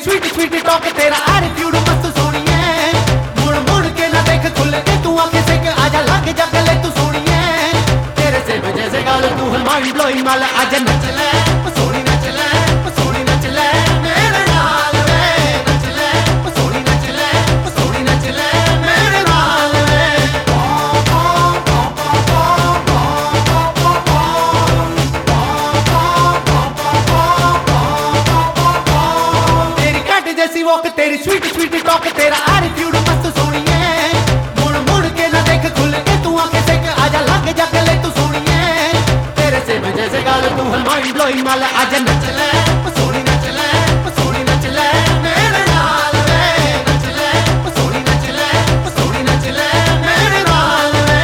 Sweet sweet talk तेरा attitude मस्त सोनिए। मुड़ मुड़ के ना देख खुल के तू आंखें सेक आजा लग जा गले तू सोनिए। तेरे से वजह से गाल तू है माइंड ब्लोइंग माल आजा नच ले सोनी नच ले सोनी नच ले मेरे नाल वे नच ले सोनी नच ले सोनी नच ले मेरे नाल वे। तेरी कैट जैसी वॉक तेरी स्वीट स्वीट टॉक तेरा एटीट्यूड मस्त सोनिए। मुड़ मुड़ के ना देख खुल के तू आंखें सेक आजा लग जा गले तू सोनिए। तेरे से वजह से गाल तू है माइंड ब्लोइंग माल आजा नच ले सोनी नच ले सोनी नच ले मेरे नाल वे नच ले सोनी नच ले सोनी नच ले मेरे नाल वे।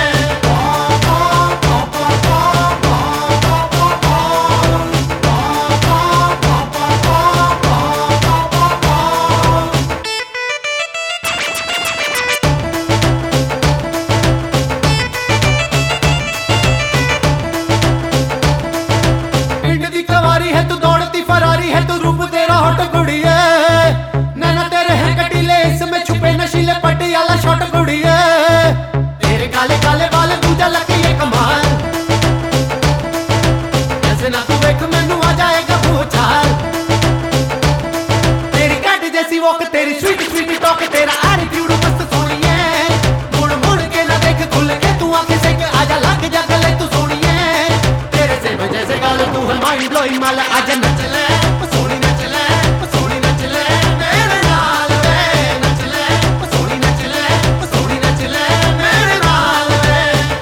पिंड दी कवारी है तू दौड़ती फरारी है तू रूप तेरा हॉट कुड़ी है। नैना तेरे हैं कटीले इसमें छुपे नशीले पटियाला शॉट कुड़ी है। तेरे काले काले बाल दूजा लगे ये कमाल ऐसे ना तू देख मैनू आ जाएगा भूचाल। तेरी कैट जैसी वॉक तेरी स्वीट स्वीट टॉक तेरा एटीट्यूड मस्त सोनिए। मुड़ मुड़ के ना देख खुल के तू आंखें सेक आजा लग जा गले तू सोनिए। तेरे से वजह से गाल तू है माइंड ब्लोइंग माल आजा नच ले सोनी नच ले सोनी नच ले मेरे नाल वे नच ले सोनी नच ले सोनी नच ले मेरे नाल वे।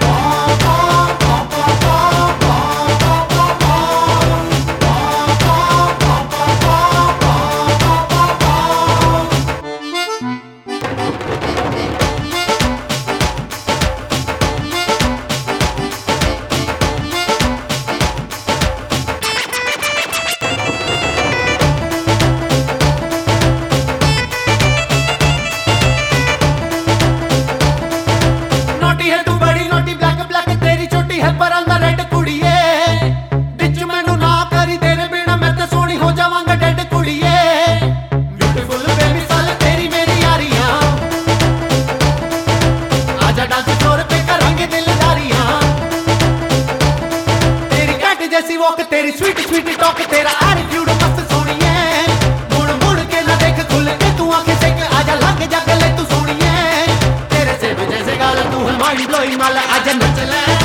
नोटी है तू बड़ी नोटी ब्लैक ब्लैक तेरी छोटी है पर अंदर रेड कुड़िए। बिच मैनू ना करी तेरे बिना मैं ते सोनी हो जावांगा डेड कुड़िए। ब्यूटीफुल बेमिसाल तेरी मेरी यारियां आजा डांस फ्लोर पे करेंगे दिलदारियां। तेरी कैट जैसी वॉक तेरी स्वीट स्वीट टॉक तेरा एटीट्यूड मस्त सोनिए। मुड़ मुड़ के ना देख खुल के तू आंखें सेक आजा लग जा गले तू सोनिए। तेरे से वजह से गाल तू है माइंड ब्लोइंग माल आजा नच ले